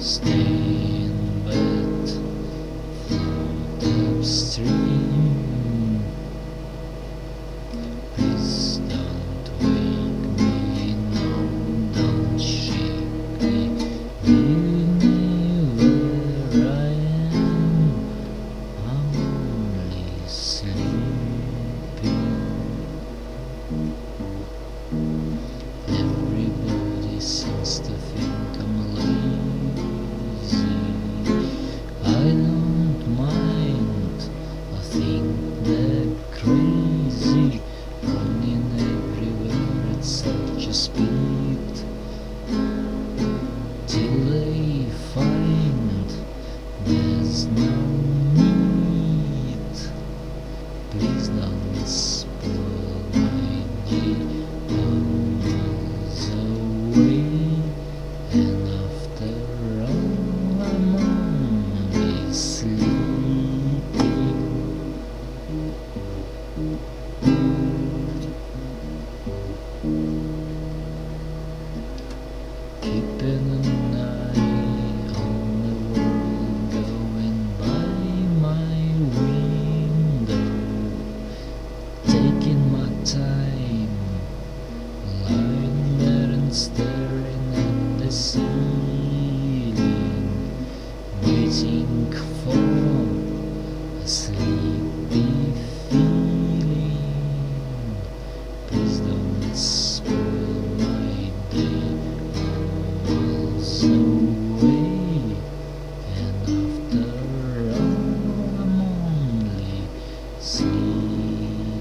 Stay in bed, float upstream. Please don't wake me, no, don't shake me. Leave me where I am, I'm only sleeping. Everybody seems to think I'm lazy. I don't mind, I think they're crazy, running everywhere at such a speed, till they find there's no need. Please don't spoil my day. I'm miles away, and after all I'm only sleeping. Keeping an eye on the world going by my window, taking my time, lying there and staring at the ceiling, waiting for a sleepy feeling. Please don't spoil my day. I'm miles away, and after all I'm only sleeping.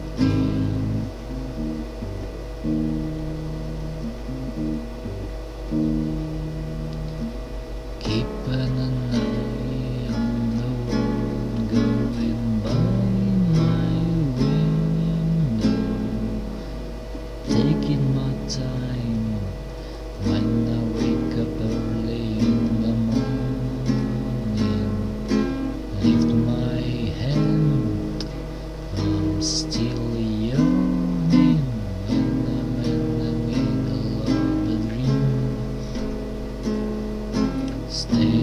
Keeping an eye on the world going by my window, taking my time. When I wake up early in the morning, lift my hand, I'm still yawning, and I'm in the middle of a dream. Stay